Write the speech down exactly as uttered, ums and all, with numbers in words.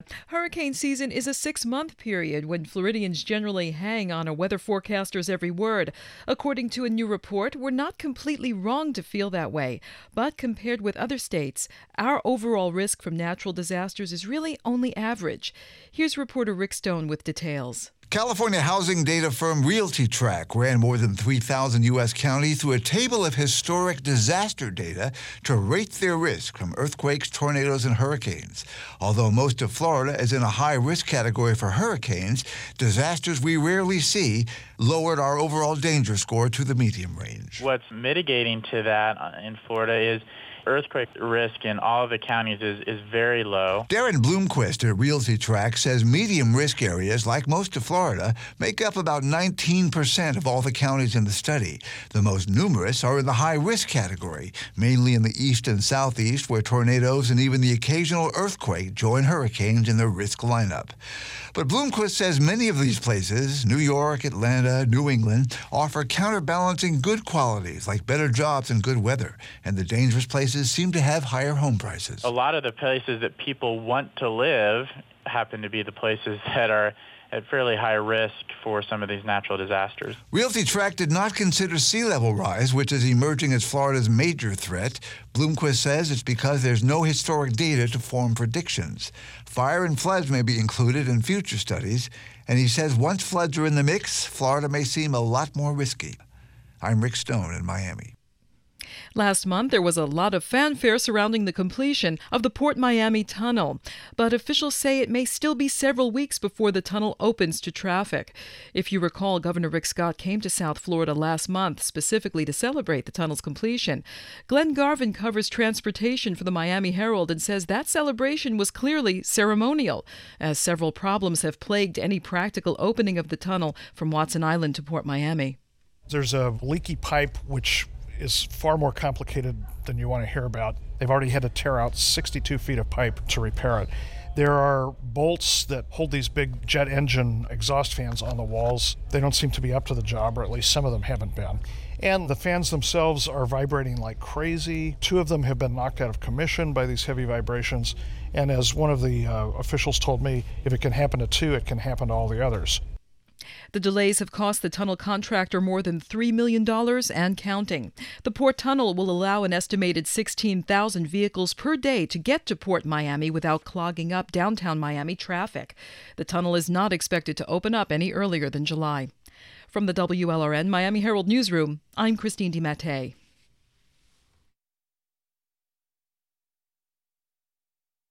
Hurricane season is a six-month period when Floridians generally hang on a weather forecaster's every word. According to a new report, we're not completely wrong to feel that way. But compared with other states, our overall risk from natural disasters is really only average. Here's reporter Rick Stone with details. California housing data firm RealtyTrac ran more than three thousand U S counties through a table of historic disaster data to rate their risk from earthquakes, tornadoes, and hurricanes. Although most of Florida is in a high-risk category for hurricanes, disasters we rarely see lowered our overall danger score to the medium range. What's mitigating to that in Florida is earthquake risk in all of the counties is, is very low. Darren Bloomquist at RealtyTrac says medium risk areas, like most of Florida, make up about nineteen percent of all the counties in the study. The most numerous are in the high risk category, mainly in the east and southeast, where tornadoes and even the occasional earthquake join hurricanes in the risk lineup. But Bloomquist says many of these places, New York, Atlanta, New England, offer counterbalancing good qualities like better jobs and good weather, and the dangerous places seem to have higher home prices. A lot of the places that people want to live happen to be the places that are at fairly high risk for some of these natural disasters. RealtyTrac did not consider sea level rise, which is emerging as Florida's major threat. Bloomquist says it's because there's no historic data to form predictions. Fire and floods may be included in future studies, and he says once floods are in the mix, Florida may seem a lot more risky. I'm Rick Stone in Miami. Last month, there was a lot of fanfare surrounding the completion of the Port Miami Tunnel, but officials say it may still be several weeks before the tunnel opens to traffic. If you recall, Governor Rick Scott came to South Florida last month specifically to celebrate the tunnel's completion. Glenn Garvin covers transportation for the Miami Herald and says that celebration was clearly ceremonial, as several problems have plagued any practical opening of the tunnel from Watson Island to Port Miami. There's a leaky pipe which is far more complicated than you want to hear about. They've already had to tear out sixty-two feet of pipe to repair it. There are bolts that hold these big jet engine exhaust fans on the walls. They don't seem to be up to the job, or at least some of them haven't been. And the fans themselves are vibrating like crazy. Two of them have been knocked out of commission by these heavy vibrations. And as one of the uh, officials told me, if it can happen to two, it can happen to all the others. The delays have cost the tunnel contractor more than three million dollars and counting. The Port Tunnel will allow an estimated sixteen thousand vehicles per day to get to Port Miami without clogging up downtown Miami traffic. The tunnel is not expected to open up any earlier than July. From the W L R N Miami Herald Newsroom, I'm Christine DiMattei.